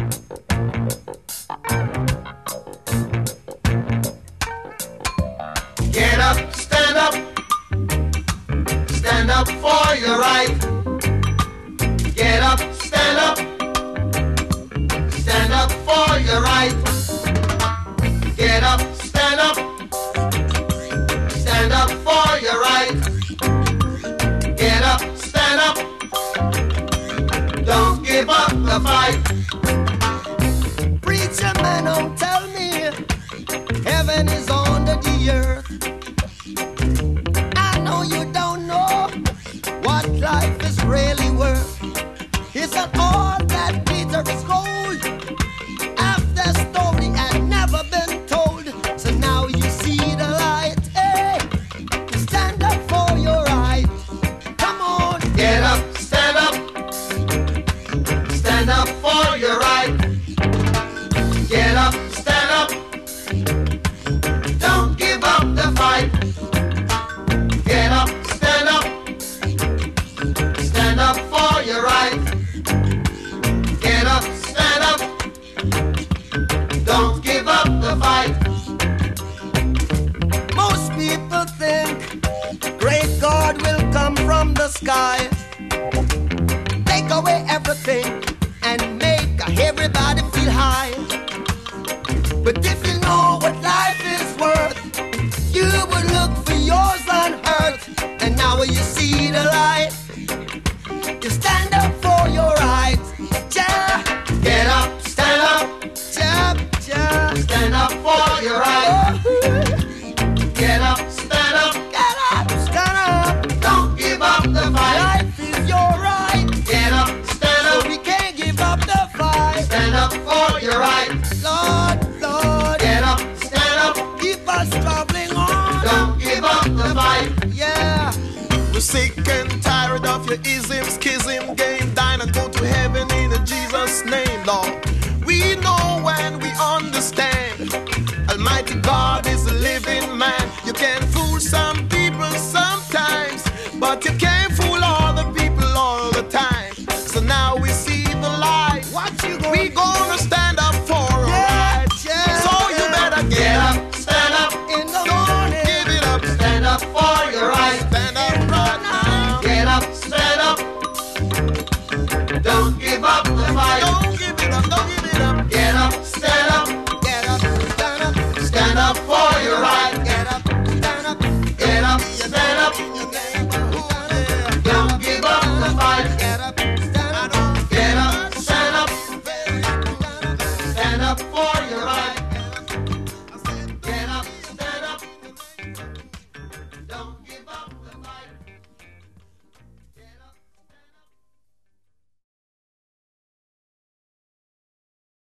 Get up, stand up. Stand up for your right. Get up, stand up. Stand up for your right. Get up, stand up. Stand up for your right. Get up, stand up. Don't give up the fight. Preacher man, don't tell me heaven is under the earth. I know you don't know what life is really worth. It's not all that glitter is gold. Half the story had never been told. So now you see the light. Hey, stand up for your right. Come on. Get up, stand up. Stand up for your right. Get up, stand up. Don't give up the fight. Get up, stand up. Stand up for your right. Get up, stand up. Don't give up the fight. Most people think great God will come from the sky, take away everything and make everybody feel high. But if you know what life is worth, you would look for yours on earth. And now when you see the light, you stand up for your right. Ja, Get up, stand up. ja, ja. Stand up for your right. Get up, stand up. Get up, stand up. Don't give up the fight. Life is your right. Get up, stand So up. we can't give up the fight. Stand up for your right. Lord, Lord, Get up, stand up. keep us traveling on. Don't give up the fight. Yeah. We're sick and tired of your ism, schism, game, dine and go to heaven in Jesus' name, Lord. We know and we understand. Almighty God is a living man. You can fool some people sometimes, but you can't fool all the people all the time. So now we see the light. What you gonna We gonna stand up for our Yeah, rights. yeah. So you better Get get up. up, stand up. in the Don't morning? give it up. Stand up for your right. Stand up right now. Get up, stand up. Don't give up the fight. Don't give it up. Don't give it up. Get up, stand up. Get up, stand up, Stand up for your right. get up, stand up. Get up, stand up. In your neighborhood. Don't give up the fight. Get up, stand up. Get up, stand up. Stand up for your right.